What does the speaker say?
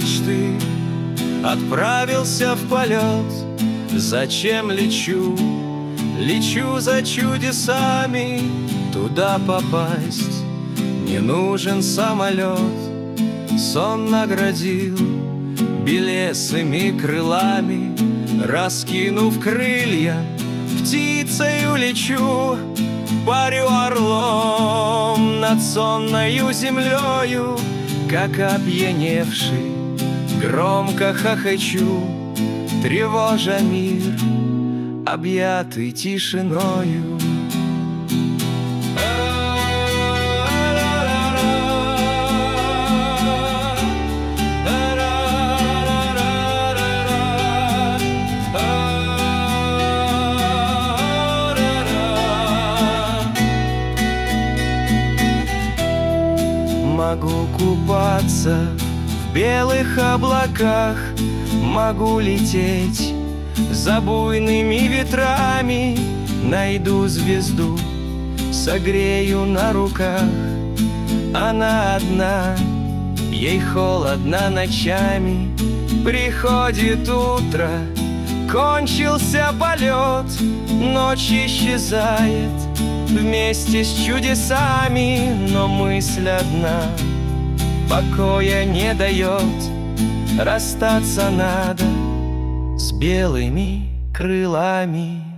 мечты, отправился в полет. Зачем лечу? Лечу за чудесами, туда попасть не нужен самолет. Сон наградил белесыми крылами, раскинув крылья, птицею лечу. Парю орлом над сонною землею, как опьяневший, громко хохочу, тревожа мир, объятый тишиною. Могу купаться в белых облаках, могу лететь за буйными ветрами, найду звезду, согрею на руках. Она одна, ей холодно ночами. Приходит утро, кончился полет, ночь исчезает вместе с чудесами, но мысль одна покоя не дает. Расстаться надо с белыми крылами.